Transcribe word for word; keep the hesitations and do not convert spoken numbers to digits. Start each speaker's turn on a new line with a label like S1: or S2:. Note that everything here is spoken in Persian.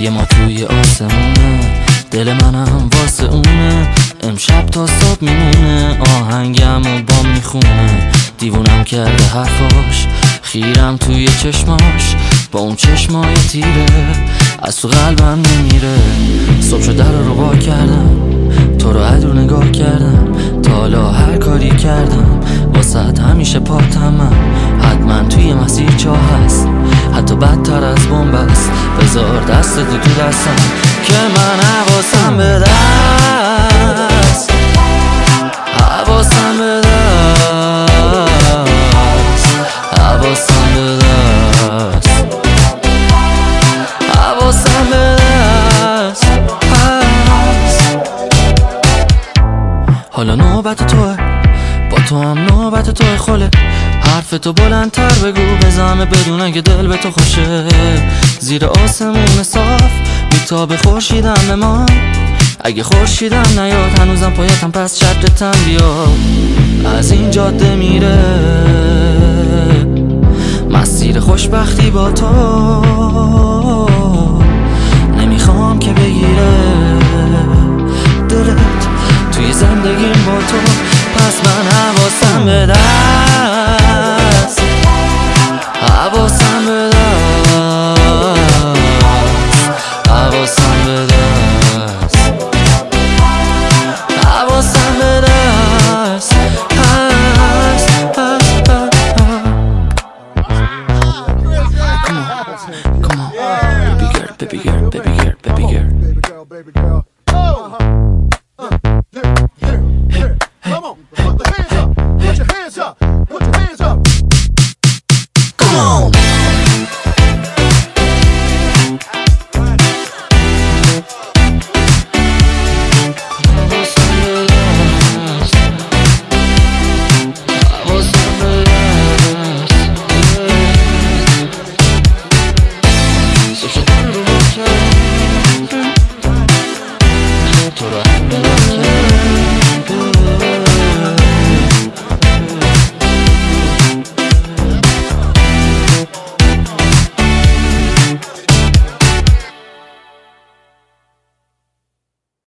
S1: یه ما توی آسمونه، دل منم واسه اونه. امشب تا صبح میمونه، آهنگم و بام میخونه. دیوونم کرده حرفاش، خیرم توی چشماش، با اون چشمای تیره از تو قلبم نمیره. صبح شد در رو با کردم، تو رو عدور نگاه کردم، تا حالا هر کاری کردم واسه همیشه پاتم. من حتما توی مسیر چاه هست، حتی بدتر از بمب است. بذار دست تو تو دستم که من حواسم به دست، حواسم به دست، حواسم به دست، حواسم به دست هست. حالا نوبت توه، با تو هم نوبت توه. خاله حرف تو بلندتر بگو، بزنه بدونن که دل به تو خوشه. زیر آسمون صاف بیتاب خورشیدم به ما، اگه خورشیدم نیاد هنوزم پایتم، پس شرطتم بیا. از این جاده میره مسیر خوشبختی با تو، نمیخوام که بگیره دلت توی زندگیم با تو. پس من حواسم به دست، حواسم به دست، حواسم به دست، حواسم به دست هست، هست، هست. Come on, come on, baby girl, baby girl, baby girl, baby girl.